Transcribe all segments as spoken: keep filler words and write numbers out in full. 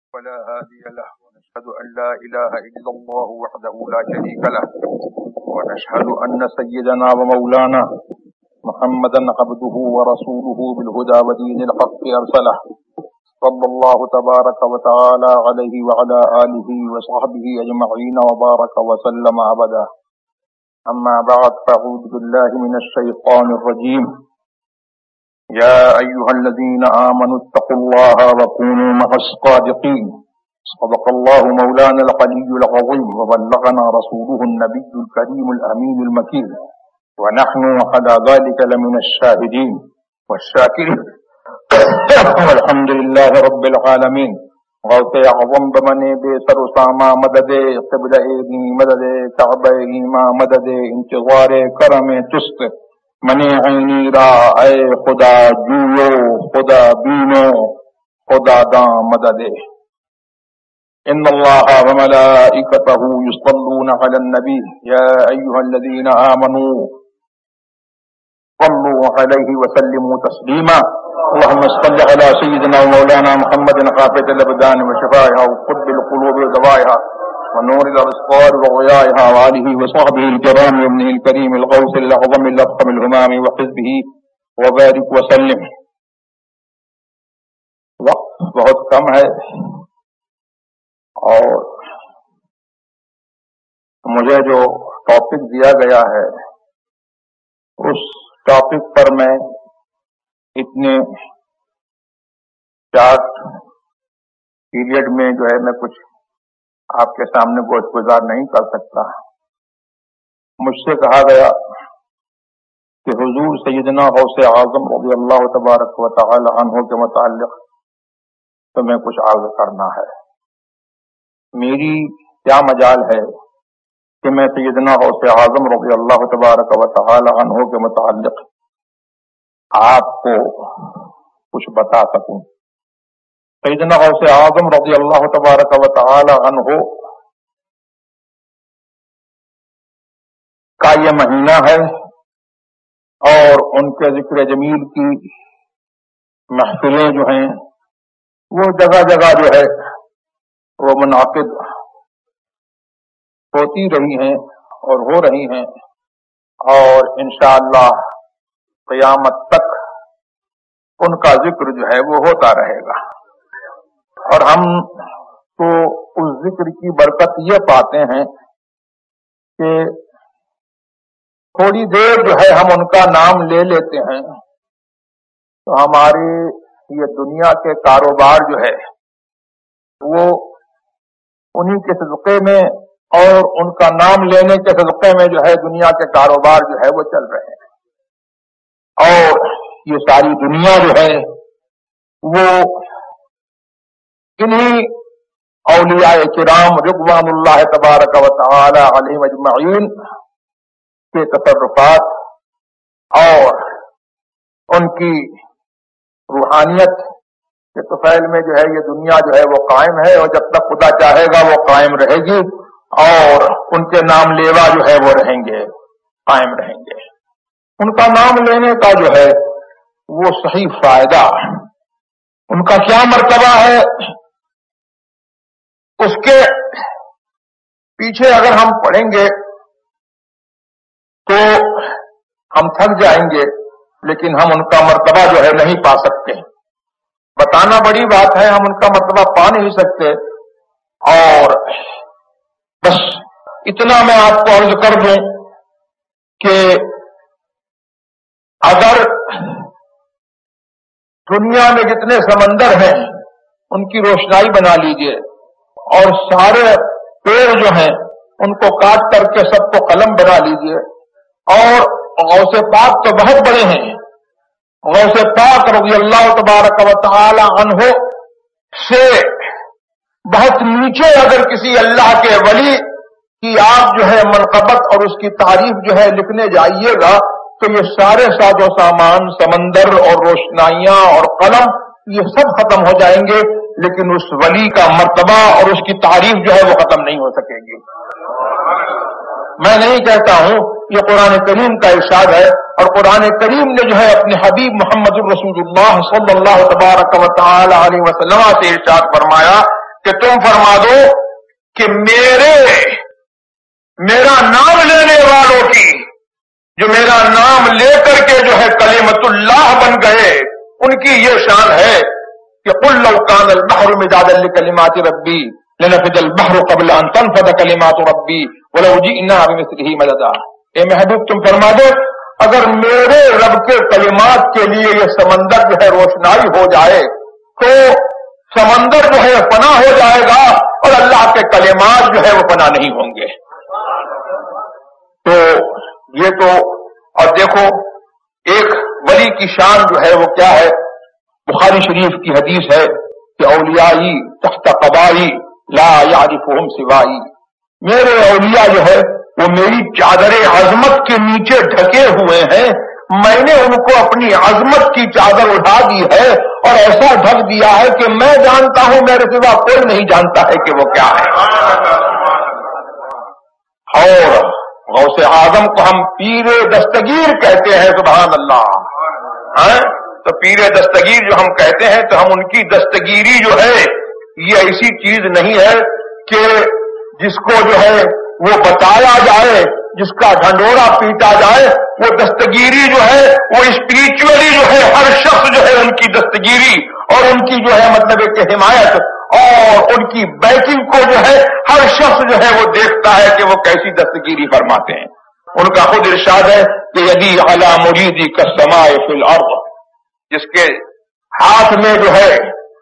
ولا هادي له ونشهد أن لا إله إلا الله وحده لا شريك له ونشهد أن سيدنا ومولانا محمدا عبده ورسوله بالهدى ودين الحق أرسله صلى الله تبارك وتعالى عليه وعلى آله وصحبه أجمعين وبارك وسلم أبدا. أما بعد فأعوذ بالله من الشيطان الرجيم. يا أيها الذين آمنوا اتقوا الله وكونوا مع الصادقين. صدق الله مولانا العلي العظيم وبلغنا رسوله النبي الكريم الأمين المكين ونحن على ذلك لمن الشاهدين والشاكرين والحمد لله رب العالمين. غوث اعظم بمنے بے سر و ساما مدد قبلہ ای مدد کعبہ ایما مدد انتظار کرم چست منے عینی را اے خدا جویو خدا بینو خدا داں مدد. ان اللہ وملائکتہ یصلون علی النبی یا ایہا الذین آمنوا صلوا علیہ وسلموا تسلیما. اللهم صل على سيدنا ومولانا محمد خافض الابدان وشفائها وقطب القلوب ودوائها ونور الابصار وضيائها وآله وصحبه الكرام وابنه الكريم الغوث الاعظم الاكرم الهمام وحزبه وبارك وسلم. وقت بہت کم ہے اور مجھے جو ٹاپک دیا گیا ہے اس ٹاپک پر میں اتنے شارٹ پیریڈ میں جو ہے میں کچھ آپ کے سامنے گوش گزار نہیں کر سکتا. مجھ سے کہا گیا کہ حضور سیدنا غوث اعظم رضی اللہ تبارک و تعالی عنہ کے متعلق تمہیں کچھ عرض کرنا ہے. میری کیا مجال ہے کہ میں سیدنا غوث اعظم رضی اللہ تبارک و تعالی عنہ کے متعلق آپ کو کچھ بتا سکوں. سیدنا غوث اعظم رضی اللہ تبارک و تعالی عنہ کا یہ مہینہ ہے اور ان کے ذکر جمیل کی محفلیں جو ہیں وہ جگہ جگہ جو ہے وہ منعقد ہوتی رہی ہیں اور ہو رہی ہیں اور انشاءاللہ قیامت تک ان کا ذکر جو ہے وہ ہوتا رہے گا. اور ہم تو اس ذکر کی برکت یہ پاتے ہیں کہ تھوڑی دیر جو ہے ہم ان کا نام لے لیتے ہیں تو ہماری یہ دنیا کے کاروبار جو ہے وہ انہی کے صدقے میں اور ان کا نام لینے کے صدقے میں جو ہے دنیا کے کاروبار جو ہے وہ چل رہے ہیں. اور یہ ساری دنیا جو ہے وہ انہی اولیاء کرام رضوان اللہ تبارک و تعالی علیہم اجمعین کے تصرفات اور ان کی روحانیت کے طفیل میں جو ہے یہ دنیا جو ہے وہ قائم ہے اور جب تک خدا چاہے گا وہ قائم رہے گی اور ان کے نام لیوا جو ہے وہ رہیں گے قائم رہیں گے. ان کا نام لینے کا جو ہے وہ صحیح فائدہ ان کا کیا مرتبہ ہے اس کے پیچھے اگر ہم پڑھیں گے تو ہم تھک جائیں گے لیکن ہم ان کا مرتبہ جو ہے نہیں پا سکتے. بتانا بڑی بات ہے, ہم ان کا مرتبہ پا نہیں سکتے. اور بس اتنا میں آپ کو عرض کر دوں کہ اگر دنیا میں جتنے سمندر ہیں ان کی روشنائی بنا لیجئے اور سارے پیڑ جو ہیں ان کو کاٹ کر کے سب کو قلم بنا لیجئے. اور غوث پاک تو بہت بڑے ہیں, غوث پاک رضی اللہ تبارک و تعالی عنہ سے بہت نیچے اگر کسی اللہ کے ولی کی آپ جو ہے منقبت اور اس کی تعریف جو ہے لکھنے جائیے گا تو یہ سارے ساز و سامان سمندر اور روشنائیاں اور قلم یہ سب ختم ہو جائیں گے لیکن اس ولی کا مرتبہ اور اس کی تعریف جو ہے وہ ختم نہیں ہو سکے گی. میں نہیں کہتا ہوں, یہ قرآن کریم کا ارشاد ہے اور قرآن کریم نے جو ہے اپنے حبیب محمد الرسول اللہ صلی اللہ تبارک و تعالی علیہ وسلم سے ارشاد فرمایا کہ تم فرما دو کہ میرے میرا نام لینے والوں کی، جو میرا نام لے کر کے جو ہے کلمۃ اللہ بن گئے، ان کی یہ شان ہے کہ قل لو کان البحر مدادا لکلمات ربی لنفد البحر قبل ان تنفد کلمات ربی ولو جئنا بمثله مددا۔ اے محبوب تم فرما دو اگر میرے رب کے کلمات کے لیے یہ سمندر جو ہے روشنائی ہو جائے تو سمندر جو ہے فنا ہو جائے گا اور اللہ کے کلمات جو ہے وہ فنا نہیں ہوں گے۔ تو یہ تو، اور دیکھو ایک ولی کی شان جو ہے وہ کیا ہے، بخاری شریف کی حدیث ہے کہ اولیائی تحت قبائی لا یعرفہم سوائی، میرے اولیاء جو ہے وہ میری چادر عظمت کے نیچے ڈھکے ہوئے ہیں، میں نے ان کو اپنی عظمت کی چادر اٹھا دی ہے اور ایسا ڈھک دیا ہے کہ میں جانتا ہوں میرے سوا کوئی نہیں جانتا ہے کہ وہ کیا ہے۔ اور غوث اعظم کو ہم پیر دستگیر کہتے ہیں، سبحان اللہ۔ تو پیر دستگیر جو ہم کہتے ہیں تو ہم ان کی دستگیری جو ہے یہ ایسی چیز نہیں ہے کہ جس کو جو ہے وہ بتایا جائے، جس کا ڈھنڈورا پیٹا جائے، وہ دستگیری جو ہے وہ اسپریچولی جو ہے ہر شخص جو ہے ان کی دستگیری اور ان کی جو ہے مطلب کہ حمایت اور ان کی بیکنگ کو جو ہے ہر شخص جو ہے وہ دیکھتا ہے کہ وہ کیسی دستگیری فرماتے ہیں۔ ان کا خود ارشاد ہے کہ یدی علی مریدی کالسماء فی الارض، جس کے ہاتھ میں جو ہے،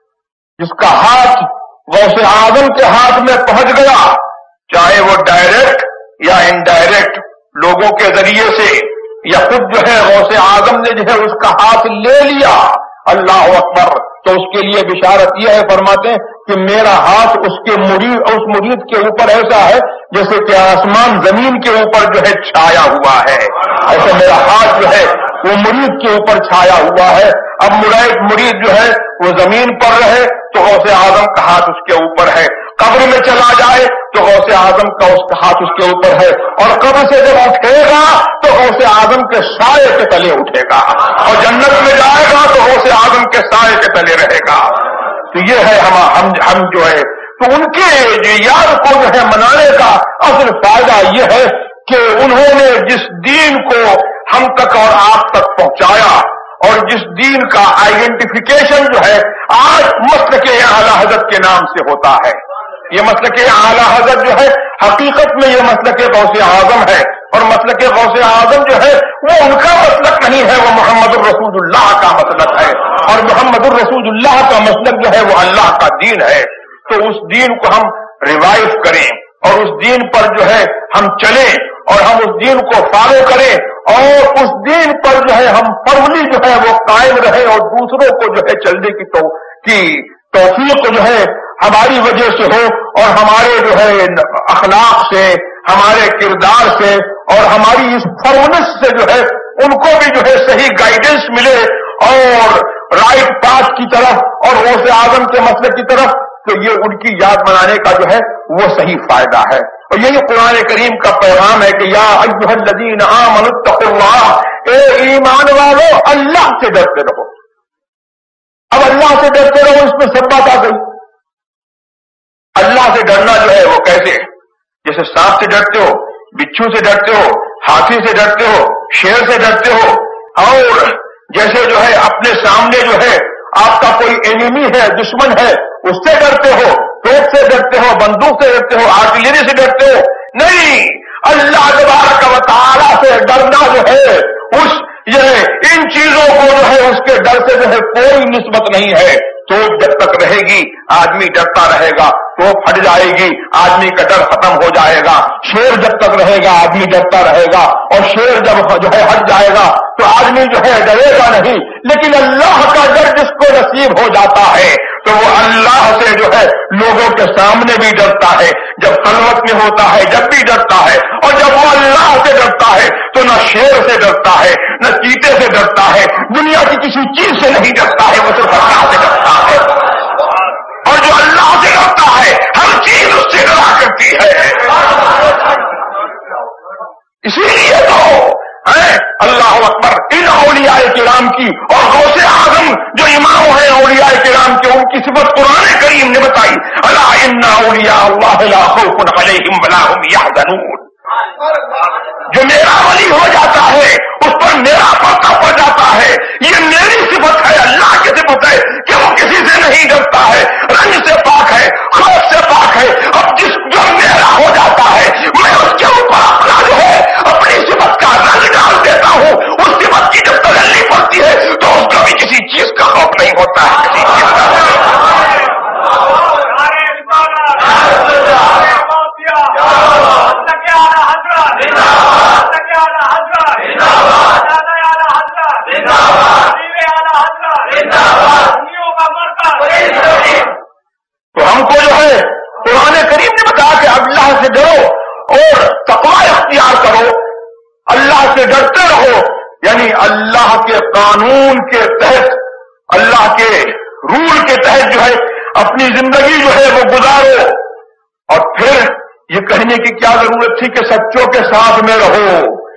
جس کا ہاتھ غوث اعظم کے ہاتھ میں پہنچ گیا، چاہے وہ ڈائریکٹ یا انڈائریکٹ لوگوں کے ذریعے سے یا خود جو ہے غوث اعظم نے جو ہے اس کا ہاتھ لے لیا، اللہ اکبر، تو اس کے لیے بشارت یہ ہے، فرماتے ہیں کہ میرا ہاتھ اس کے مرید اس مرید کے اوپر ایسا ہے جیسے کہ آسمان زمین کے اوپر جو ہے چھایا ہوا ہے، ایسا میرا ہاتھ جو ہے وہ مرید کے اوپر چھایا ہوا ہے۔ اب مرید مرید جو ہے وہ زمین پر رہے تو غوث اعظم کا ہاتھ اس کے اوپر ہے، قبر میں چلا جائے تو غوث اعظم کا اس کا ہاتھ اس کے اوپر ہے، اور قبر سے جب اٹھے گا تو غوث اعظم کے سائے کے تلے اٹھے گا، اور جنت میں جائے گا تو غوث اعظم کے سائے کے تلے رہے گا۔ تو یہ ہے ہم ہم, ہم جو ہے تو ان کے یاد کو جو ہے منانے کا اصل فائدہ یہ ہے کہ انہوں نے جس دین کو ہم تک اور آپ تک پہنچایا اور جس دین کا آئیڈینٹیفیکیشن جو ہے آج مسلک اعلی حضرت کے نام سے ہوتا ہے، یہ مسلک اعلی حضرت جو ہے حقیقت میں یہ مسلک غوث اعظم ہے، اور مسلک غوث اعظم جو ہے وہ ان کا مسلک نہیں ہے، وہ محمد الرسول اللہ کا مسلک ہے، اور محمد الرسول اللہ کا مسلک جو ہے وہ اللہ کا دین ہے۔ تو اس دین کو ہم ریوائو کریں اور اس دین پر جو ہے ہم چلیں اور ہم اس دین کو فالو کریں اور اس دین پر جو ہے ہم فرملی جو ہے وہ قائم رہیں اور دوسروں کو جو ہے چلنے کی تو کی توفیق جو ہے ہماری وجہ سے ہو، اور ہمارے جو ہے اخلاق سے، ہمارے کردار سے اور ہماری اس فرمنس سے جو ہے ان کو بھی جو ہے صحیح گائیڈنس ملے اور رائٹ پاتھ کی طرف اور غوث اعظم کے مسئلے کی طرف، تو یہ ان کی یاد منانے کا جو ہے وہ صحیح فائدہ ہے۔ اور یہی قرآن کریم کا پیغام ہے کہ یا ایھا الذین آمنوا اتقوا اللہ، اے ایمان والو اللہ سے ڈرتے رہو۔ اب اللہ سے ڈرتے رہو، اس میں سب بات آ گئی۔ اللہ سے ڈرنا جو ہے وہ کیسے؟ جیسے سانپ سے ڈرتے ہو، بچھو سے ڈرتے ہو، ہاتھی سے ڈرتے ہو، شیر سے ڈرتے ہو، اور جیسے جو ہے اپنے سامنے جو ہے آپ کا کوئی اینیمی ہے، دشمن ہے، اس سے ڈرتے ہو، توپ سے ڈرتے ہو، بندوق سے ڈرتے ہو، آرٹلری سے ڈرتے ہو، نہیں، اللہ تبارک و تعالی سے ڈرنا جو ہے اس یہ ان چیزوں کو جو ہے اس کے ڈر سے جو ہے کوئی نسبت نہیں ہے۔ توپ جب تک رہے گی آدمی ڈرتا رہے گا، توپ ہٹ جائے گی آدمی کا ڈر ختم ہو جائے گا، شیر جب تک رہے گا آدمی ڈرتا رہے گا، اور شیر جب جو ہے ہٹ جائے گا تو آدمی جو ہے ڈرے گا نہیں۔ لیکن اللہ کا ڈر جس کو نصیب ہو جاتا ہے تو وہ اللہ سے جو ہے لوگوں کے سامنے بھی ڈرتا ہے، جب خلوت میں ہوتا ہے جب بھی ڈرتا ہے، اور جب وہ اللہ سے ڈرتا ہے تو نہ شیر سے ڈرتا ہے نہ چیتے سے ڈرتا ہے، دنیا کی کسی چیز سے نہیں ڈرتا ہے، وہ صرف اللہ سے ڈرتا ہے، اور جو اللہ سے ڈرتا ہے ہر چیز اس سے ڈرا کرتی ہے۔ اسی لیے تو اللہ اکبر ان اولیاء کرام کی اور غوث اعظم جو امام ہیں اولیاء کرام کے، ان کی صفت قرآن کریم نے بتائی، الا اللہ لا خوف علیہم ولا هم یحزنون. جو میرا ولی ہو جاتا ہے اس پر میرا پردہ پڑ جاتا ہے. یہ میری صفت ہے, اللہ کی صفت ہے کہ وہ کسی سے نہیں ڈرتا ہے, رنج سے پاک ہے, خوف سے پاک ہے. اب جس جو میرا ہو جاتا ہے میں اس کے اوپر اپنا جو ہے اپنی صفت کا رنگ ڈال دیتا ہوں. اس صفت کی جب تجلی پڑتی ہے تو اس کو بھی کسی چیز کا خوف نہیں ہوتا ہے, کسی چیز کا تو ہم کو جو ہے قرآن کریم نے بتایا کہ اللہ سے ڈرو اور تقوی اختیار کرو. اللہ سے ڈرتے رہو یعنی اللہ کے قانون کے تحت, اللہ کے رول کے تحت جو ہے اپنی زندگی جو ہے وہ گزارو. اور پھر یہ کہنے کی کیا ضرورت تھی کہ سچوں کے ساتھ میں رہو,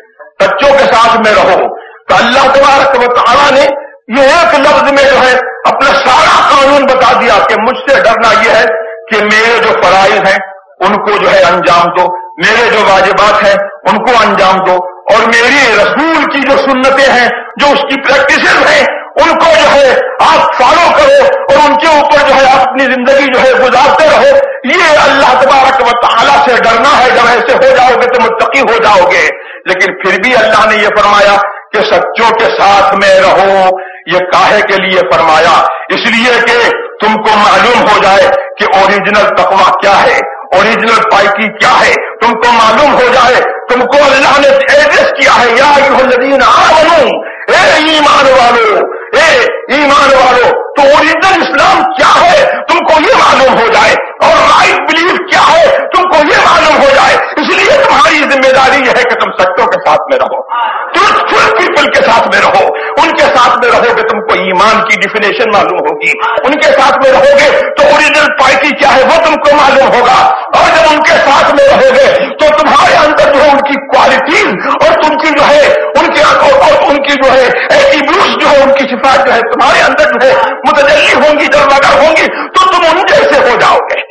سچوں کے ساتھ میں رہو. تو اللہ تبارک و تعالیٰ نے یہ ایک لفظ میں جو ہے اپنا سارا قانون بتا دیا کہ مجھ سے ڈرنا یہ ہے کہ میرے جو فرائض ہیں ان کو جو ہے انجام دو, میرے جو واجبات ہیں ان کو انجام دو, اور میری رسول کی جو سنتیں ہیں جو اس کی پریکٹسز ہیں ان کو جو ہے آپ فالو کرو اور ان کے اوپر جو ہے آپ اپنی زندگی جو ہے گزارتے رہو. یہ اللہ تبارک و تعالیٰ سے ڈرنا ہے. جب ایسے ہو جاؤ گے تو متقی ہو جاؤ گے. لیکن پھر بھی اللہ نے یہ فرمایا کہ سچوں کے ساتھ میں رہو. یہ کاہے کے لیے فرمایا؟ اس لیے کہ تم کو معلوم ہو جائے کہ اوریجنل تقویٰ کیا ہے, اوریجنل پائکی کیا ہے. تم کو معلوم ہو جائے, تم کو اللہ نے ایڈریس کیا ہے یا ایھا الذین آمنو, اے ایمان والو, اے ایمان والو. تو اوریجنل اسلام کیا ہے تم کو یہ معلوم ہو جائے, اور رائٹ بلیف کیا ہے تم کو یہ معلوم ہو جائے. اس لیے تمہاری ذمہ داری یہ ہے کہ تم سچوں کے ساتھ میں رہو, ٹروتفل پیپل کے ساتھ میں رہو. ان کے ساتھ میں رہو گے تم کو ایمان کی ڈیفینیشن معلوم ہوگی. ان کے ساتھ میں رہو گے تو اوریجنل پائٹی کیا ہے وہ تم کو معلوم ہوگا. اور جب ان کے ساتھ میں رہو گے تو تمہارے اندر جو ہے ان کی کوالٹیز اور تم کی جو ہے ان کے اور ان کی جو ہے ایٹریبیوٹس جو ہے ان کی صفات جو ہے تمہارے اندر جو ہے متجلی ہوں گی, جلوگر ہوں گی, تو تم ان جیسے ہو جاؤ گے.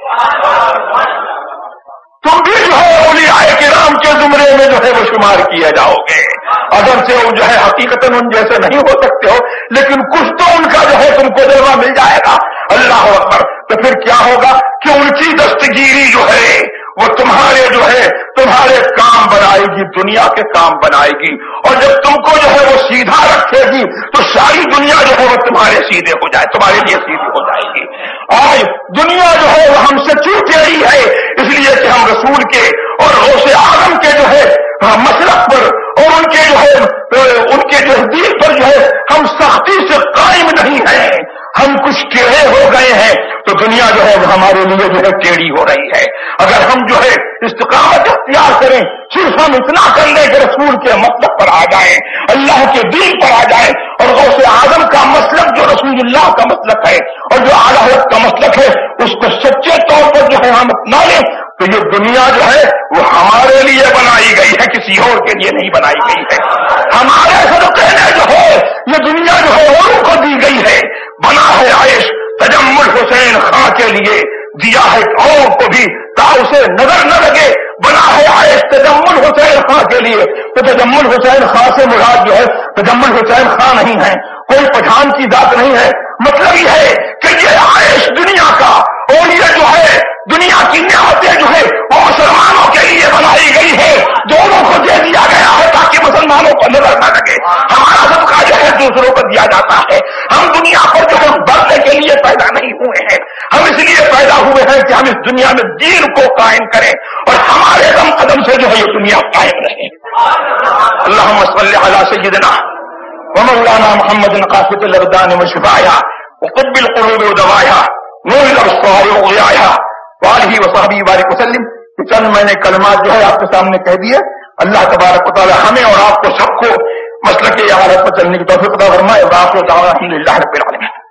تم بھی جو ہے اولیاء کرام کے زمرے میں جو ہے وہ شمار کیے جاؤ گے. اگر سے وہ جو ہے حقیقتاً ان جیسے نہیں ہو سکتے ہو, لیکن کچھ تو ان کا جو ہے تم کو جلوہ مل جائے گا. اللہ اکبر. تو پھر کیا ہوگا کہ ان کی دستگیری جو ہے وہ تمہارے جو ہے تمہارے کام بنائے گی, دنیا کے کام بنائے گی. اور جب تم کو جو ہے وہ سیدھا رکھے گی تو ساری دنیا جو ہے وہ تمہارے سیدھے ہو جائے, تمہارے لیے سیدھی ہو جائے گی. آج دنیا جو ہے وہ ہم سے چوٹ رہی ہے اس لیے کہ ہم رسول کے اور غوث اعظم کے جو ہے مسلک پر اور ان کے جو ہے ان کے جو دین پر جو ہے ہم سختی سے قائم نہیں ہیں, ہم کچھ ٹیڑھے ہو گئے ہیں. تو دنیا جو ہے ہمارے لیے جو ہے ٹیڑھی ہو رہی ہے. اگر ہم جو ہے استقامت اختیار کریں, صرف ہم اتنا کر لیں کہ رسول کے مسلک پر آ جائیں, اللہ کے دین پر آ جائیں, اور غوث اعظم کا مسلک جو رسول اللہ کا مسلک ہے اور جو اعلیٰ حضرت کا مسلک ہے اس کو سچے طور پر جو ہے ہم اپنا لیں, تو یہ دنیا جو ہے وہ ہمارے لیے بنائی گئی ہے, کسی اور کے لیے نہیں بنائی گئی ہے. ہمارے صدقے میں جو ہے یہ دنیا جو ہے اوروں کو دی گئی ہے. بنا ہے عیش تجمل حسین خان کے لیے, دیا ہے اوروں کو بھی تا اسے نظر نہ لگے. بنا ہے عیش تجمل حسین خان کے لیے, تو تجمل حسین خان سے مراد جو ہے تجمل حسین خان نہیں ہے, کوئی پٹھان کی ذات نہیں ہے. مطلب یہ ہے کہ یہ عیش دنیا کا اور یہ جو ہے دنیا کی نعمتیں جو ہے وہ مسلمانوں کے لیے بنائی گئی ہے, دونوں کو دے دیا گیا ہے تاکہ مسلمانوں کو نظر نہ لگے. ہمارا صدقہ جو ہے دوسروں کو دیا جاتا ہے. ہم دنیا پر جو ہے بڑھنے کے لیے پیدا نہیں ہوئے ہیں, ہم اس لیے پیدا ہوئے ہیں کہ ہم اس دنیا میں دین کو قائم کریں اور ہمارے دم قدم سے جو ہے یہ دنیا قائم رہے. اللہم صلی علی سیدنا ومولانا محمد قاصد الابدان وشفایا وقب القلوب ودوایا نور الابصار وغیایا وآلہ وصحبہ بارک وسلم. چند میں نے کلمات جو ہے آپ کے سامنے کہہ دیے. اللہ تبارک و تعالی ہمیں اور آپ کو سب کو مسلک اعلیٰ پر چلنے کی توفیق عطا فرمائے. اور آپ کو الحمد للہ رب العالمین.